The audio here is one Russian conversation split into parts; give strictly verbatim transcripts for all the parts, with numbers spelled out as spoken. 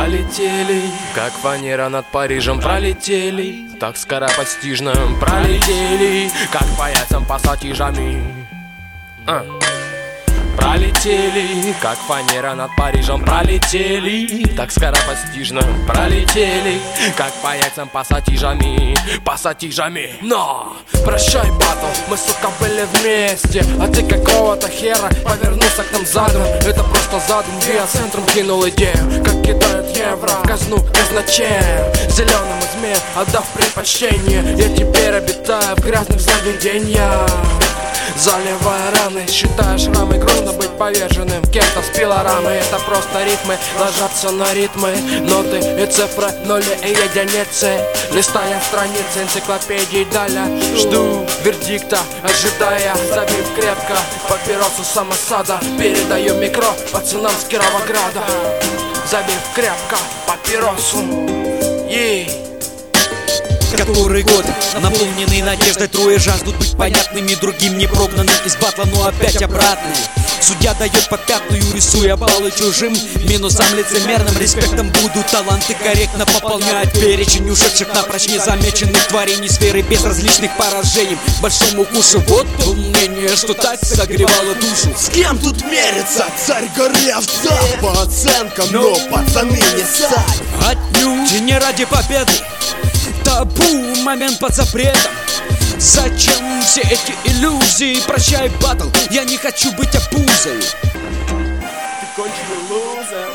Полетели, как фанера над Парижем пролетели, так скоропостижно пролетели, как по яйцам пассатижами. а. Пролетели, как фанера над Парижем пролетели, так скоропостижно пролетели, как по яйцам пассатижами, пассатижами. Но, прощай, батл, мы, сука, были вместе, а ты какого-то хера повернулся к нам задом. Это просто задум, биоцентром кинул идею, как кидают евро в казну казначеем, зеленому зме отдав предпочтение. Я теперь обитаю в грязных заведениях, заливая раны, считая шрамы, грустно быть поверженным кем-то с пилорамы. Это просто ритмы, ложатся на ритмы, ноты и цифры, ноли и единицы. Листая страницы энциклопедии далее, жду вердикта, ожидая, забив крепко папиросу самосада. Передаю микро пацанам с Кировограда, забив крепко папиросу. Ей. Который год, наполненный надеждой, трое жаждут быть понятными, другим не прогнаны из батла, но опять обратно. Судья дает по пятную, рисуя баллы чужим минусом лицемерным респектом. Будут таланты корректно пополняют перечень ушедших напрочь незамеченных творений сферы безразличных поражений. Большому кушу вот то мнение, что так согревало душу. С кем тут мерится царь горевца? По оценкам, но пацаны не сать. Отнюдь не ради победы, табу, момент под запретом. Зачем все эти иллюзии? Прощай, батл, я не хочу быть обузой. Ты конченый лузер.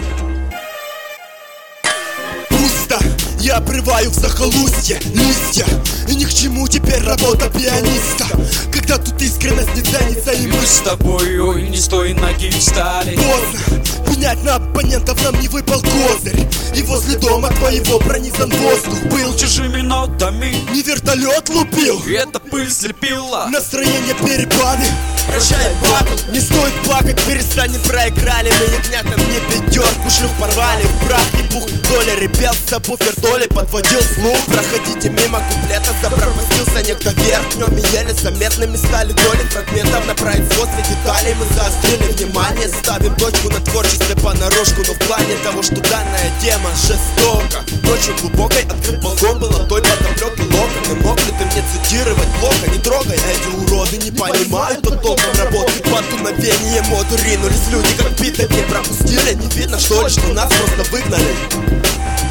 Пусто, я обрываю в захолустье листья, и ни к чему теперь работа пианиста, когда тут искренность не ценится, и мы с тобой, ой, не с той ноги встали. Поздно, пенять на оппонентов нам не выпал козырь, и возле дома твоего пронизан воздух был чужими нотами. Не вертолет лупил, и эта пыль слепила. Настроение перепады. Прощай, батл, не стоит плакать, перестань, проиграли. Мы ягнятам не пятерку, шлюх порвали в прах и пух. Доля ребят с собой вертоле подводил слух. Проходите мимо куплета, запропастился некто вверх. Днем и еле заметными стали доли фрагментов на производстве деталей. Мы заострили внимание, ставим точку на творчестве понарошку, но в плане того, что данная тема жестока. Ночью глубокой открыт балкон был от той подоплеки локоны. Мог ли ты мне цитировать плохо? Не трогай, эти уроды не понимают от толком работы. Под дуновение моду ринулись люди, как питать не пропустили. Не видно, что ли, что нас просто выгнали?